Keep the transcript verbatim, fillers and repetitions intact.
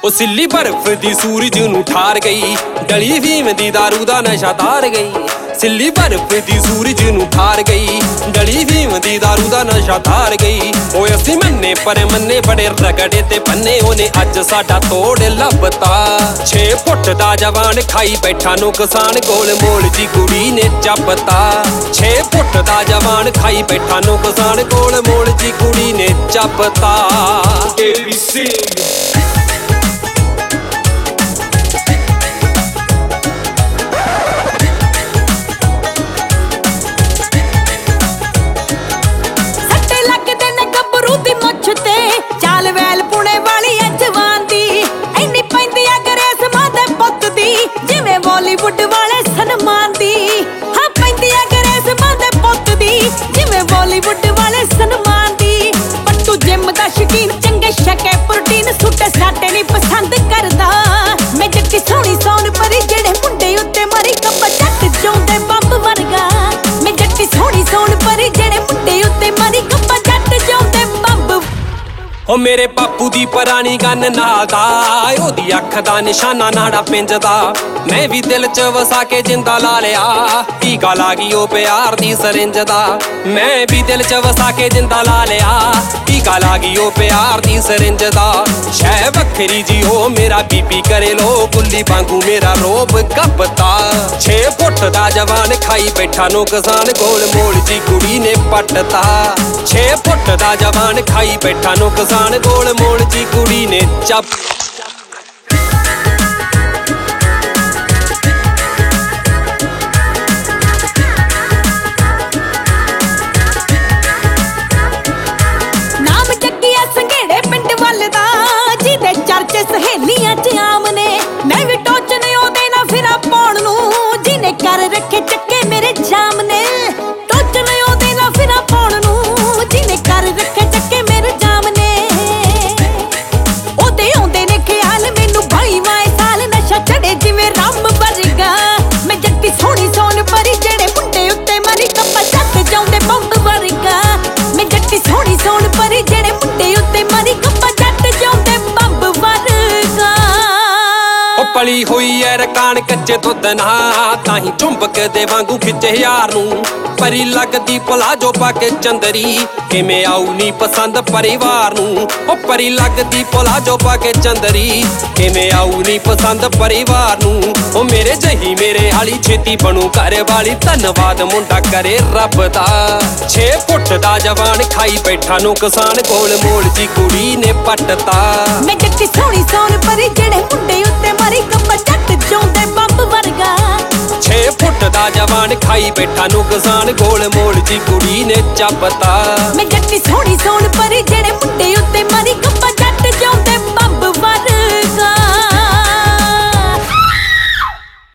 ਉਹ ਸਿੱਲੀ ਬਰਫ਼ ਦੀ ਸੂਰਜ ਨੂੰ ਠਾਰ ਗਈ, ਡਲੀ ਫੀਮ ਦੀ ਦਾਰੂ ਦਾ ਨਸ਼ਾ ਤਾਰ ਗਈ। ਸਿੱਲੀ ਬਰਫ਼ ਦੀ ਸੂਰਜ ਨੂੰ ਠਾਰ ਗਈ, ਡਲੀ ਫੀਮ ਦੀ ਦਾਰੂ ਦਾ ਨਸ਼ਾ ਤਾਰ ਗਈ। ਓਏ ਅਸੀਂ ਮੰਨੇ ਪਰ ਮੰਨੇ ਬੜੇ ਰਗੜੇ ਤੇ ਪੰਨੇ, ਉਹਨੇ ਅੱਜ ਸਾਡਾ ਤੋੜ ਲੱਭਤਾ। ਛੇ ਫੁੱਟ ਦਾ ਜਵਾਨ ਖਾਈ ਬੈਠਾ ਨੁਕਸਾਨ, ਗੋਲ ਮੋਲ ਜੀ ਕੁੜੀ ਨੇ ਚੱਬਤਾ। ਛੇ ਫੁੱਟ ਦਾ ਜਵਾਨ ਖਾਈ ਬੈਠਾ ਨੁਕਸਾਨ, ਗੋਲ ਮੋਲ ਜੀ ਕੁੜੀ ਨੇ ਚੱਬਤਾ। ਏ ਬੀ ਸੀ ਚਾਲ ਵੈਲ ਪੁਣੇ ਵਾਲੀ ਐ ਜਵਾਨ ਦੀ, ਐਨੀ ਪੈਂਦੀ ਆ ਗਰੇਸ ਮਾਂ ਦੇ ਪੁੱਤ ਦੀ, ਜਿਵੇਂ ਬਾਲੀਵੁੱਡ ਵਾਲੇ ਸਨਮਾਨ ਦੀ। ਹਾਂ ਪੈਂਦੀ ਆ ਗਰੇਸ ਮਾਂ ਦੇ ਪੁੱਤ ਦੀ, ਜਿਵੇਂ ਬਾਲੀਵੁੱਡ ਵਾਲੇ ਸਨਮਾਨ ਦੀ। ਪੱਟੂ ਜਿਮ ਦਾ ਸ਼ੌਕੀਨ, ਚੰਗੇ ਸ਼ਕੇ ਪ੍ਰੋਟੀਨ, ਸੁੱਟੇ ਸਾਟੇ ਨਹੀਂ ਪਸੰਦ ਕਰਦਾ। ਮੈਂ ਜੱਟੀ ਸੋਹਣੀ ਸੋਨ ਪਰੀ, ਜਿਹੜੇ ਮੁੰਡੇ ਉੱਤੇ ਮਾਰੀ ਕੱਪਾ ਜੱਟ ਜਾਉਂਦੇ ਬੰਬ ਵਰਗਾ। ਮੈਂ ਜੱਟੀ ਸੋਹਣੀ ਸੋਨ ਪਰੀ, ਜਿਹੜੇ ਮੁੰਡੇ ਉੱਤੇ ਮਾਰੀ ਕੱਪਾ ਜੱਟ ਜਾਉਂਦੇ ਬੰਬ। ਓ ਮੇਰੇ ਬਾਪੂ ਦੀ ਪੁਰਾਣੀ ਗੰਨ ਨਾਲ ਦਾ, ਉਹਦੀ ਅੱਖ ਦਾ ਨਿਸ਼ਾਨਾ ਨਾੜਾ ਪਿੰਜਦਾ। ਮੈਂ ਵੀ ਦਿਲ ਚ ਵਸਾ ਕੇ ਜਿੰਦਾ ਲਾ ਲਿਆ, ਟੀਕਾ ਲਾ ਗਈ ਉਹ ਪਿਆਰ ਦੀ ਸਰਿੰਜ ਦਾ। ਮੈਂ ਵੀ ਦਿਲ ਚ ਵਸਾ ਕੇ ਜਿੰਦਾ ਲਾ ਲਿਆ, ਟੀਕਾ ਲਾ ਗਈ ਉਹ ਪਿਆਰ ਦੀ ਸਰਿੰਜ ਦਾ। ਸ਼ੈ ਵੱਖਰੀ ਜੀ ਉਹ ਮੇਰਾ ਬੀਬੀ ਕਰੇ ਲੋ, ਗੁੱਲੀ ਵਾਂਗੂ ਮੇਰਾ ਰੋਬ ਕੱਪਤਾ। ਛੇ ਫੁੱਟ ਦਾ ਜਵਾਨ ਖਾਈ ਬੈਠਾ ਨੁਕਸਾਨ, ਗੋਲ ਮੋਲ ਜੀ ਕੁੜੀ ਨੇ ਪੱਟਤਾ। ਛੇ ਫੁੱਟ ਦਾ ਜਵਾਨ ਖਾਈ ਬੈਠਾ ਨੁਕਸਾਨ, ਗੋਲ ਮੋਲ ਜੀ ਕੁੜੀ ਨੇ ਚੱਪ। ਨਾਮ ਜੱਗੀਆ ਸੰਘੇੜੇ ਪਿੰਡ ਵੱਲ ਦਾ, ਜਿਹਦੇ ਚਰਚੇ ਸਹੇਲੀਆਂ ਚ ਆਮ ਨੇ। ਮੈਂ ਵੀ ਟੋਚ ਨੇ ਉਹਦੇ ਨਾਲ ਫਿਰਾਂ ਪਾਉਣ ਨੂੰ, ਜਿਹਨੇ ਕਰ ਰੱਖੇ ਚੱਕੇ ਮੇਰੇ ਜਾਮ ਨੇ। ਟੋਚ ਨੇ ਉਹਦੇ ਨਾਲ ਫਿਰਾਂ ਪਾਉਣ ਨੂੰ, ਜਿਹਨੇ ਕਰ ਰੱਖੇ ਚੱਕੇ ਮੇਰੇ ਜਾਮ ਨੇ। ਉਹਦੇ ਆਉਂਦੇ ਨੇ ਖਿਆਲ ਮੈਨੂੰ ਬਾਈ ਵਾਏ ਸਾਲ, ਨਸ਼ਾ ਚੜੇ ਜਿਵੇਂ ਰੰਮ ਵਰਗਾ। ਮੈਂ ਜੱਟੀ ਸੋਹਣੀ ਸੋਨ ਪਰੀ, ਜਿਹੜੇ ਮੁੰਡੇ ਉੱਤੇ ਮਾਰੀ ਕੱਪਾ ਜੱਟ ਜਾਉਂਦੇ ਬੰਬ ਵਰਗਾ। ਮੈਂ ਜੱਟੀ ਸੋਹਣੀ ਸੋਨ ਪਰੀ, ਜਿਹੜੇ ਮੁੰਡੇ ਉੱਤੇ ਮਾਰੀ ਕੱਪਾ ਜੱਟ ਜਾਉਂਦੇ ਬੰਬ ਵਰਗਾ। ਉਹ ਪਲੀ ਹੋਈ ਐ ਰਕਾਨ ਕੱਚੇ ਦੁੱਧ ਨਾ, ਤਾਂ ਹੀ ਚੁੰਬਕ ਦੇ ਵਾਂਗੂ ਖਿੱਚੇ ਯਾਰ ਨੂੰ। ਪਰੀ ਲੱਗਦੀ ਪਲਾਜੋ ਪਾ ਕੇ ਚੰਦਰੀ, ਕਿਵੇਂ ਆਊ ਨੀ ਪਸੰਦ ਪਰਿਵਾਰ ਨੂੰ। ਉਹ ਪਰੀ ਲੱਗਦੀ ਪਲਾਜੋ ਪਾ ਕੇ ਚੰਦਰੀ, ਕਿਵੇਂ ਆਊ ਨੀ ਪਸੰਦ ਪਰਿਵਾਰ ਨੂੰ। ਉਹ ਮੇਰੇ ਜਹੀ ਮੇਰੇ ਹਾਲੀ ਛੇਤੀ ਬਣੂ ਘਰ ਵਾਲੀ, ਧੰਨਵਾਦ ਮੁੰਡਾ ਕਰੇ ਰੱਬ ਦਾ। ਛੇ ਫੁੱਟ ਦਾ ਜਵਾਨ ਖਾਈ ਬੈਠਾ ਨੁਕਸਾਨ, ਗੋਲ ਮੋਲ ਜੀ ਕੁੜੀ ਨੇ ਪੱਟਤਾ। ਮੈਂ ਜੱਟੀ ਸੋਹਣੀ ਸੋਨ ਪਰੀ, ਜਿਹੜੇ ਮੁੰਡੇ ਉੱਤੇ ਮਾਰੀ ਕੱਪਾ ਜੱਟ ਜਾਉਂਦੇ ਬੰਬ ਵਰਗਾ। ਛੇ ਫੁੱਟ ਦਾ ਜਵਾਨ ਖਾਈ ਬੈਠਾ ਨੁਕਸਾਨ, ਗੋਲ ਮੋਲ ਜੀ ਕੁੜੀ ਨੇ ਚੱਬਤਾ। ਮੈਂ ਜੱਟੀ ਸੋਹਣੀ ਸੋਨ ਪਰੀ, ਜਿਹੜੇ ਮੁੰਡੇ